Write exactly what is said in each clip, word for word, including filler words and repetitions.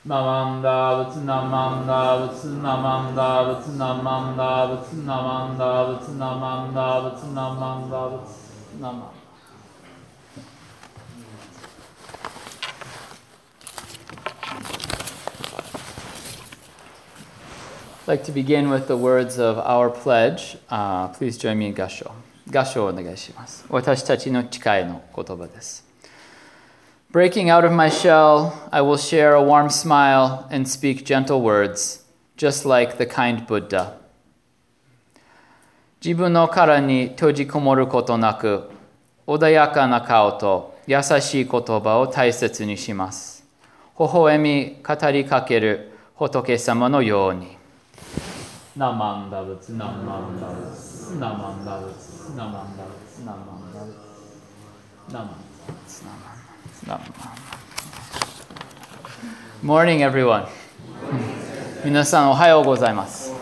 Namanda Vatsanamanda Vatsanamanda Vatsanamanda Vatsanamanda Vatsanamanda Vatsanamanda Vatsanamanda. I'd like to begin with the words of our pledge. Uh, please join me in Gasho. Gasho o negai shimasu. Watashi tachi no chikai no kotoba desu. Breaking out of my shell, I will share a warm smile and speak gentle words, just like the kind Buddha. Jibun no kara ni tojikomoru koto naku, odayaka na kao to yasashii kotoba o taisetsu ni shimasu. Hohoemi katari kakeru Hotoke-sama no you ni. Namanda butsu, namanda butsu, namanda butsu, namanda butsu, namanda butsu, namanda butsu, namanda butsu. Morning, everyone. Minasan, ohayou gozaimasu.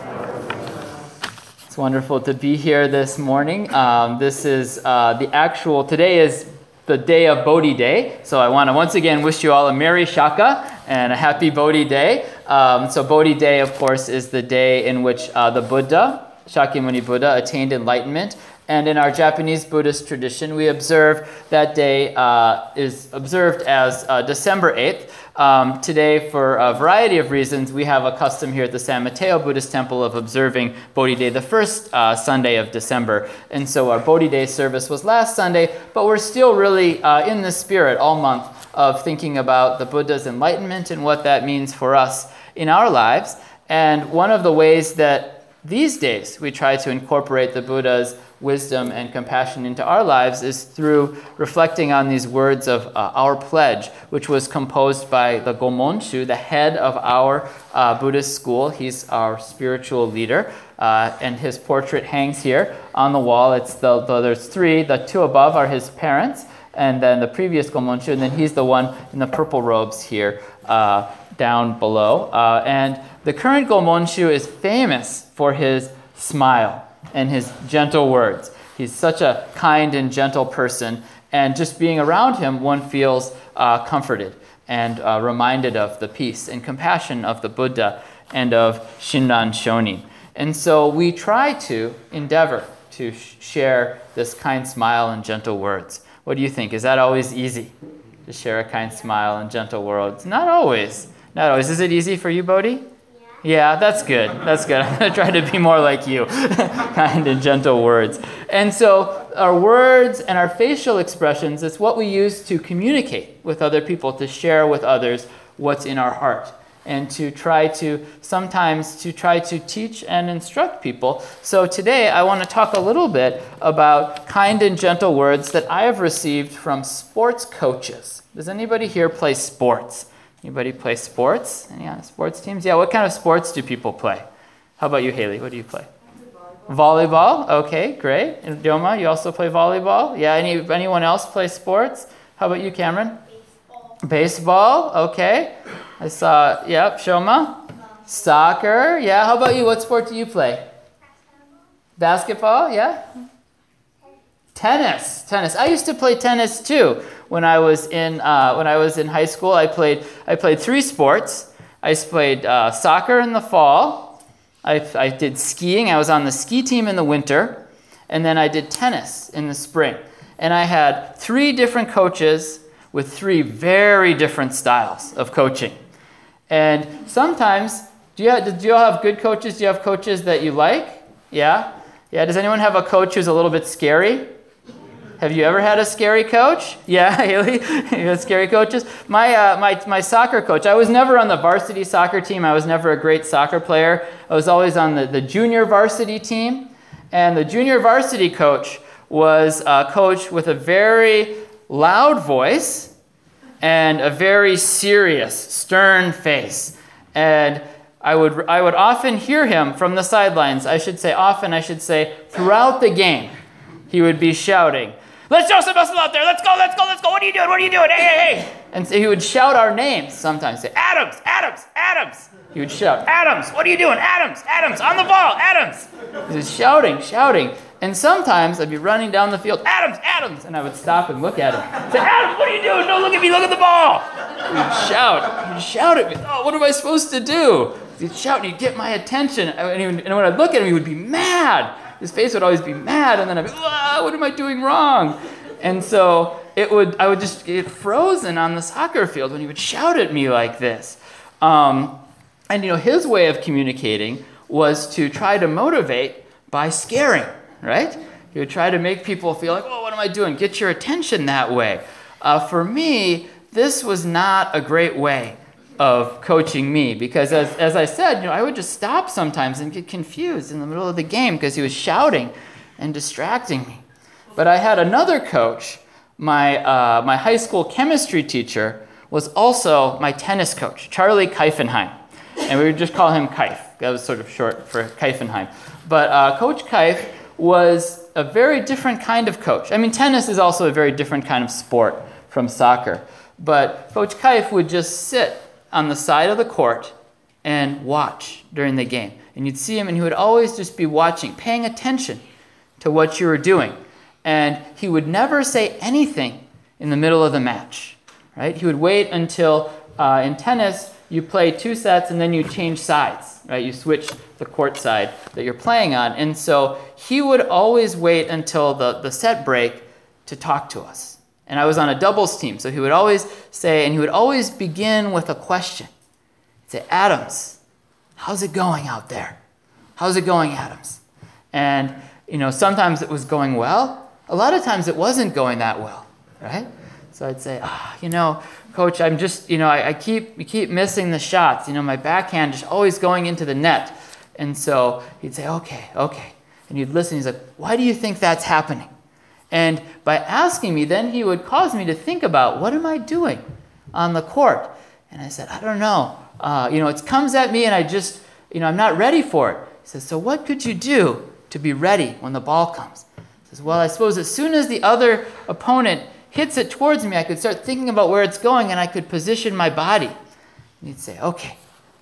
It's wonderful to be here this morning. Um, this is uh, the actual, today is the day of Bodhi Day. So I want to once again wish you all a Merry Shaka and a happy Bodhi Day. Um, so Bodhi Day, of course, is the day in which uh, the Buddha, Shakyamuni Buddha, attained enlightenment. And in our Japanese Buddhist tradition, we observe that day uh, is observed as uh, December eighth. Um, today, for a variety of reasons, we have a custom here at the San Mateo Buddhist Temple of observing Bodhi Day the first uh, Sunday of December. And so our Bodhi Day service was last Sunday, but we're still really uh, in the spirit all month of thinking about the Buddha's enlightenment and what that means for us in our lives. And one of the ways that these days we try to incorporate the Buddha's wisdom and compassion into our lives is through reflecting on these words of uh, our pledge, which was composed by the Gomonshu, the head of our uh, Buddhist school. He's our spiritual leader, uh, and his portrait hangs here on the wall. It's the, the there's three. The two above are his parents, and then the previous Gomonshu, and then he's the one in the purple robes here uh, down below. Uh, and the current Gomonshu is famous for his smile and his gentle words. He's such a kind and gentle person, and just being around him, one feels uh, comforted and uh, reminded of the peace and compassion of the Buddha and of Shinran Shonin. And so we try to endeavor to sh- share this kind smile and gentle words. What do you think? Is that always easy to share a kind smile and gentle words? Not always. Not always. Is it easy for you, Bodhi? Yeah, that's good. That's good. I'm going to try to be more like you. Kind and gentle words. And so our words and our facial expressions, it's what we use to communicate with other people, to share with others what's in our heart, and to try to, sometimes to try to teach and instruct people. So today I want to talk a little bit about kind and gentle words that I have received from sports coaches. Does anybody here play sports? Anybody play sports? Any uh, sports teams? Yeah, what kind of sports do people play? How about you, Haley? What do you play? Volleyball. Volleyball? Okay, great. And Dioma, you also play volleyball? Yeah, any anyone else play sports? How about you, Cameron? Baseball. Baseball, okay. I saw, yep, Shoma? Soccer, yeah. How about you? What sport do you play? Basketball, Basketball yeah. Tennis, tennis. I used to play tennis too. When I was in uh, when I was in high school, I played I played three sports. I played uh, soccer in the fall. I, I did skiing. I was on the ski team in the winter, and then I did tennis in the spring. And I had three different coaches with three very different styles of coaching. And sometimes, do you have, do you all have good coaches? Do you have coaches that you like? Yeah, yeah. Does anyone have a coach who's a little bit scary? Have you ever had a scary coach? Yeah, Haley, you had scary coaches? My, uh, my, my soccer coach, I was never on the varsity soccer team. I was never a great soccer player. I was always on the, the junior varsity team. And the junior varsity coach was a coach with a very loud voice and a very serious, stern face. And I would, I would often hear him from the sidelines. I should say often, I should say throughout the game, he would be shouting, "Let's show some muscle out there. Let's go, let's go, let's go. What are you doing? What are you doing? Hey, hey, hey." And so he would shout our names sometimes. Say, "Adams, Adams, Adams." He would shout, "Adams, what are you doing? Adams, Adams, on the ball, Adams." He was shouting, shouting. And sometimes I'd be running down the field, "Adams, Adams." And I would stop and look at him. Say, "Adams, what are you doing? Don't look at me, look at the ball." He'd shout. He'd shout at me. Oh, what am I supposed to do? He'd shout and he'd get my attention. And, he would, and when I'd look at him, he would be mad. His face would always be mad. And then I'd be, ah, what am I doing wrong? And so it would, I would just get frozen on the soccer field when he would shout at me like this. Um, and, you know, his way of communicating was to try to motivate by scaring, right? He would try to make people feel like, oh, what am I doing? Get your attention that way. Uh, for me, this was not a great way of coaching me because, as, as I said, you know, I would just stop sometimes and get confused in the middle of the game because he was shouting and distracting me. But I had another coach. My, uh, my high school chemistry teacher was also my tennis coach, Charlie Keifenheim. And we would just call him Keif. That was sort of short for Keifenheim. But uh, Coach Keif was a very different kind of coach. I mean, tennis is also a very different kind of sport from soccer. But Coach Keif would just sit on the side of the court and watch during the game. And you'd see him, and he would always just be watching, paying attention to what you were doing. And he would never say anything in the middle of the match, right? He would wait until, uh, in tennis, you play two sets and then you change sides, right? You switch the court side that you're playing on. And so he would always wait until the, the set break to talk to us. And I was on a doubles team, so he would always say, and he would always begin with a question. He'd say, Adams, how's it going out there? How's it going, Adams? And, you know, sometimes it was going well. A lot of times it wasn't going that well, right? So I'd say, ah, you know, Coach, I'm just, you know, I, I keep I keep missing the shots. You know, my backhand just always going into the net. And so he'd say, okay, okay. And you'd listen. He's like, why do you think that's happening? And by asking me, then he would cause me to think about, what am I doing on the court? And I said, I don't know. Uh, you know, it comes at me and I just, you know, I'm not ready for it. He says, so what could you do to be ready when the ball comes? He says, well, I suppose as soon as the other opponent hits it towards me, I could start thinking about where it's going and I could position my body. And he'd say, okay,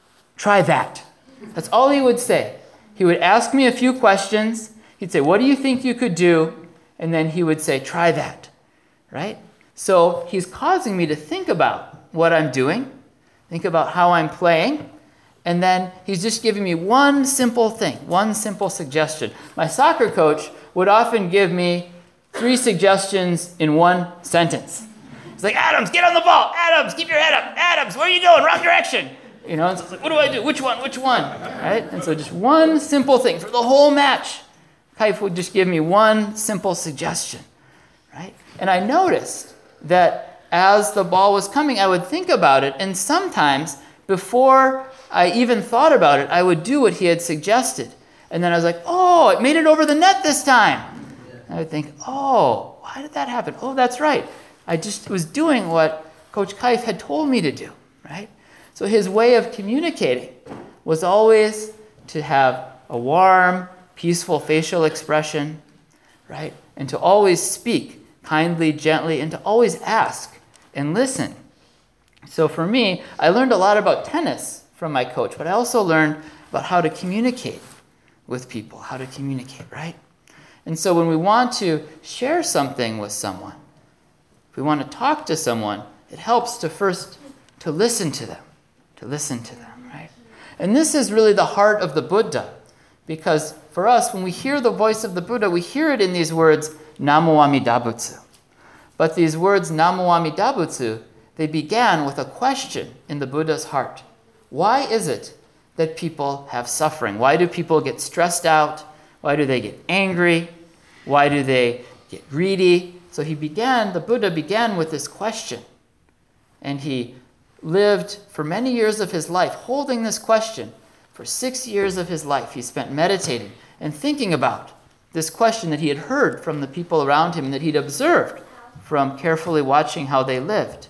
try that. That's all he would say. He would ask me a few questions. He'd say, what do you think you could do? And then he would say, try that, right? So he's causing me to think about what I'm doing, think about how I'm playing, and then he's just giving me one simple thing, one simple suggestion. My soccer coach would often give me three suggestions in one sentence. He's like, Adams, get on the ball. Adams, keep your head up. Adams, where are you going? Wrong direction. You know, and so it's like, what do I do? Which one? Which one? Right? And so just one simple thing for the whole match. Keif would just give me one simple suggestion, right? And I noticed that as the ball was coming, I would think about it, and sometimes before I even thought about it, I would do what he had suggested. And then I was like, oh, it made it over the net this time. I would think, oh, why did that happen? Oh, that's right. I just was doing what Coach Keif had told me to do, right? So his way of communicating was always to have a warm, peaceful facial expression, right? And to always speak kindly, gently, and to always ask and listen. So for me, I learned a lot about tennis from my coach, but I also learned about how to communicate with people, how to communicate, right? And so when we want to share something with someone, if we want to talk to someone, it helps to first to listen to them, to listen to them, right? And this is really the heart of the Buddha, because for us, when we hear the voice of the Buddha, we hear it in these words, Namo Amida Butsu. But these words, Namo Amida Butsu, they began with a question in the Buddha's heart. Why is it that people have suffering? Why do people get stressed out? Why do they get angry? Why do they get greedy? So he began, the Buddha began with this question. And he lived for many years of his life holding this question. For six years of his life, he spent meditating and thinking about this question that he had heard from the people around him and that he'd observed from carefully watching how they lived.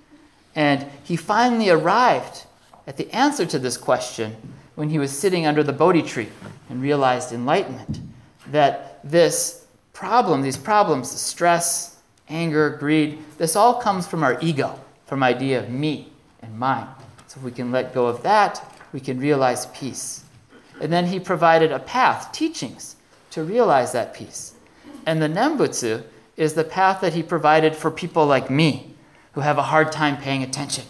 And he finally arrived at the answer to this question when he was sitting under the Bodhi tree and realized enlightenment, that this problem, these problems, stress, anger, greed, this all comes from our ego, from idea of me and mine. So if we can let go of that, we can realize peace. And then he provided a path, teachings, to realize that peace. And the Nembutsu is the path that he provided for people like me, who have a hard time paying attention,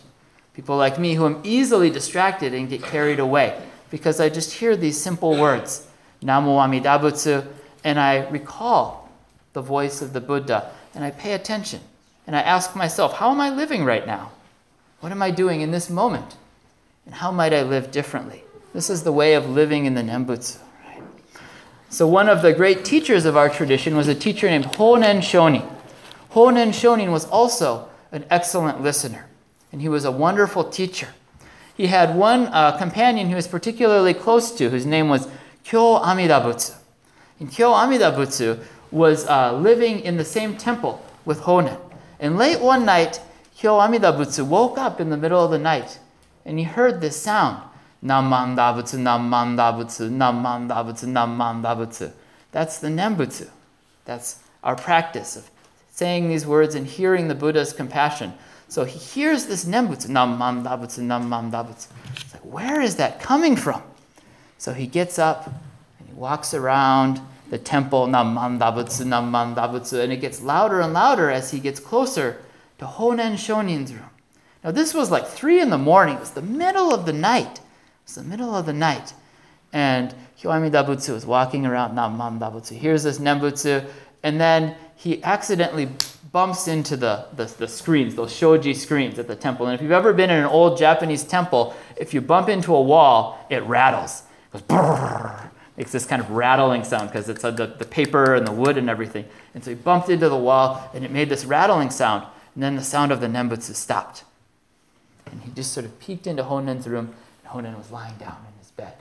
People like me who am easily distracted and get carried away because I just hear these simple words, Namo Amida Butsu, and I recall the voice of the Buddha, and I pay attention, and I ask myself, how am I living right now? What am I doing in this moment? And how might I live differently? This is the way of living in the Nembutsu. Right? So one of the great teachers of our tradition was a teacher named Honen Shonin. Honen Shonin was also an excellent listener, and he was a wonderful teacher. He had one uh, companion he was particularly close to, whose name was Kyo Amida Butsu. And Kyo Amida Butsu was uh, living in the same temple with Honen. And late one night, Kyo Amida Butsu woke up in the middle of the night, and he heard this sound, Namman Dabutsu, Namman Dabutsu, Namman Dabutsu, Namman Dabutsu. That's the Nembutsu. That's our practice of saying these words and hearing the Buddha's compassion. So he hears this Nembutsu, Namman Dabutsu, Namman Dabutsu. It's like, where is that coming from? So he gets up and he walks around the temple, Namman Dabutsu, Namman Dabutsu, and it gets louder and louder as he gets closer to Honen Shonin's room. Now this was like three in the morning. It was the middle of the night. It was the middle of the night. And Kyo Amida Butsu is walking around Namman Dabutsu, hears this Nembutsu, and then he accidentally bumps into the, the, the screens, those shoji screens at the temple. And if you've ever been in an old Japanese temple, if you bump into a wall, it rattles. It goes brrrr. Makes this kind of rattling sound because it's uh, the, the paper and the wood and everything. And so he bumped into the wall, and it made this rattling sound. And then the sound of the Nembutsu stopped. And he just sort of peeked into Honen's room, and Honen was lying down in his bed.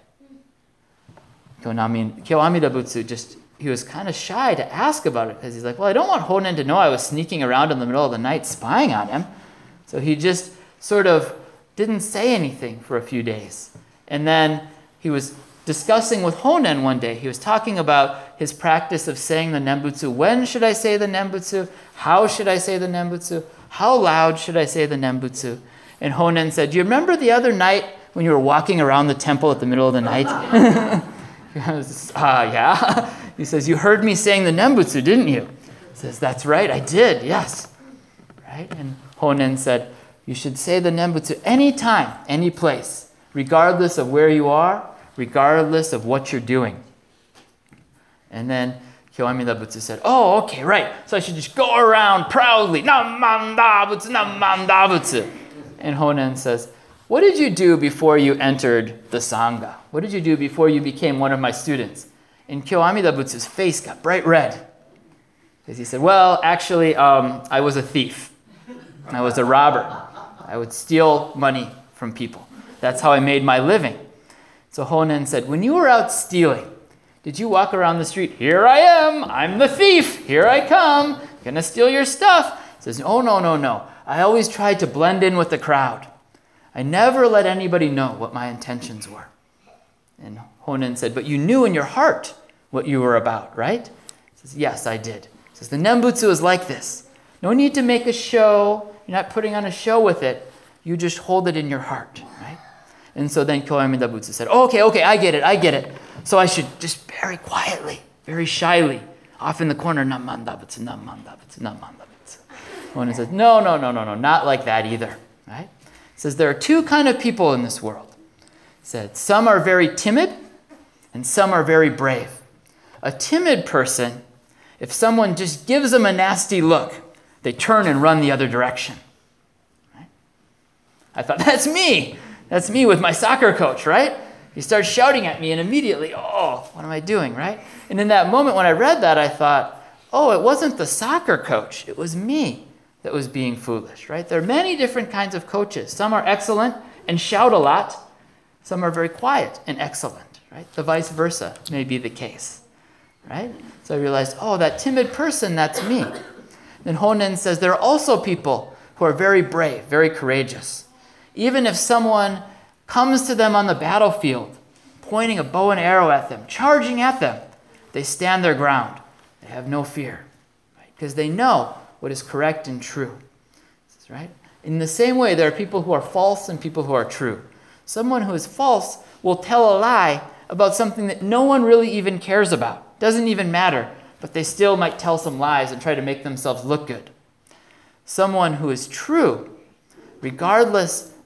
Kyo Amida Butsu just, he was kind of shy to ask about it because he's like, well, I don't want Honen to know I was sneaking around in the middle of the night spying on him. So he just sort of didn't say anything for a few days. And then he was discussing with Honen one day. He was talking about his practice of saying the Nembutsu. When should I say the Nembutsu? How should I say the Nembutsu? How loud should I say the Nembutsu? And Honen said, do you remember the other night when you were walking around the temple at the middle of the night? Ah, uh, yeah. He says, you heard me saying the Nembutsu, didn't you? He says, that's right, I did, yes. Right? And Honen said, you should say the Nembutsu anytime, any place, regardless of where you are, regardless of what you're doing. And then Kyo Amida Butsu said, oh, okay, right. So I should just go around proudly, Namman Dabutsu, Namman Dabutsu. And Honen says, what did you do before you entered the Sangha? What did you do before you became one of my students? And Kyo Amida Butsu's face got bright red. Because he said, well, actually, um, I was a thief. I was a robber. I would steal money from people. That's how I made my living. So Honen said, when you were out stealing, did you walk around the street, here I am, I'm the thief, here I come, gonna steal your stuff? He says, oh, no, no, no. I always tried to blend in with the crowd. I never let anybody know what my intentions were. And Honen said, but you knew in your heart what you were about, right? He says, yes, I did. He says, the Nembutsu is like this. No need to make a show. You're not putting on a show with it. You just hold it in your heart, right? And so then Kyo Amida Butsu said, oh, okay, okay, I get it, I get it. So I should just very quietly, very shyly, off in the corner, Namman Dabutsu, Namman Dabutsu, Namman Dabutsu. Honen says, no, no, no, no, no, not like that either, right? He says, there are two kind of people in this world. He said, some are very timid and some are very brave. A timid person, if someone just gives them a nasty look, they turn and run the other direction. Right? I thought, that's me. That's me with my soccer coach, right? He starts shouting at me and immediately, oh, what am I doing, right? And in that moment when I read that, I thought, oh, it wasn't the soccer coach. It was me that was being foolish, right? There are many different kinds of coaches. Some are excellent and shout a lot. Some are very quiet and excellent, right? The vice versa may be the case, right? So I realized, oh, that timid person, that's me. Then Honen says there are also people who are very brave, very courageous. Even if someone comes to them on the battlefield, pointing a bow and arrow at them, charging at them, they stand their ground. They have no fear, right? Because they know what is correct and true, right? In the same way, there are people who are false and people who are true. Someone who is false will tell a lie about something that no one really even cares about. Doesn't even matter, but they still might tell some lies and try to make themselves look good. Someone who is true, regardless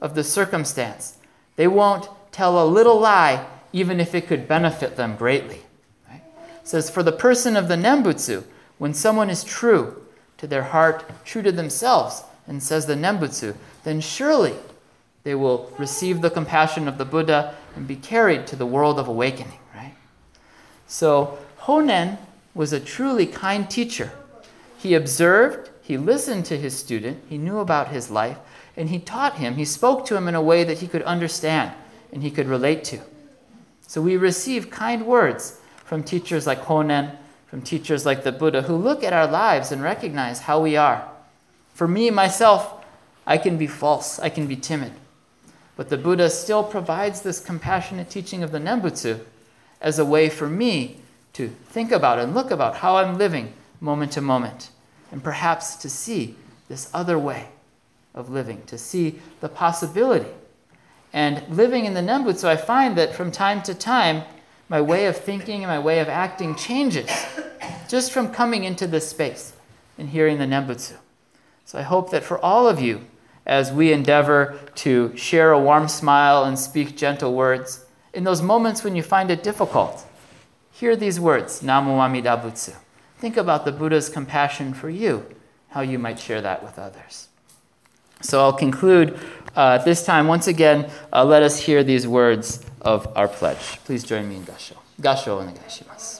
of the circumstance. They won't tell a little lie, even if it could benefit them greatly. Right? It says, for the person of the Nembutsu, when someone is true to their heart, true to themselves, and says the Nembutsu, then surely they will receive the compassion of the Buddha and be carried to the world of awakening. Right? So Honen was a truly kind teacher. He observed, he listened to his student, he knew about his life, and he taught him, he spoke to him in a way that he could understand and he could relate to. So we receive kind words from teachers like Honen, from teachers like the Buddha, who look at our lives and recognize how we are. For me, myself, I can be false, I can be timid. But the Buddha still provides this compassionate teaching of the Nembutsu as a way for me to think about and look about how I'm living moment to moment, and perhaps to see this other way of living, to see the possibility. And living in the Nembutsu, I find that from time to time, my way of thinking and my way of acting changes just from coming into this space and hearing the Nembutsu. So I hope that for all of you, as we endeavor to share a warm smile and speak gentle words, in those moments when you find it difficult, hear these words, Namo Amida Butsu. Think about the Buddha's compassion for you, how you might share that with others. So I'll conclude uh, this time. Once again, uh, let us hear these words of our pledge. Please join me in Gasho. Gasho onegai shimasu.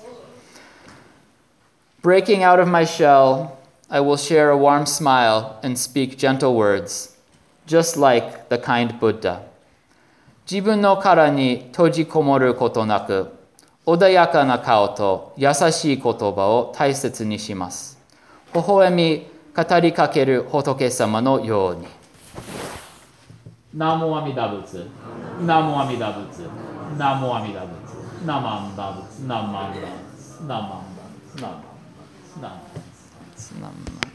Breaking out of my shell, I will share a warm smile and speak gentle words, just like the kind Buddha. Jibun no kara ni tojikomoru koto naku, odayaka na kao to yasashii kotoba o taisetsu ni shimasu. Hohoemi katari kakeru Hotoke-sama no you ni. Namo Amida Butsu. Namo Amida Butsu. Namo Amida Butsu. Namo Amida Butsu. Namo Amida Butsu. Namo Amida Butsu. Namo Amida Butsu. Namo Amida Butsu.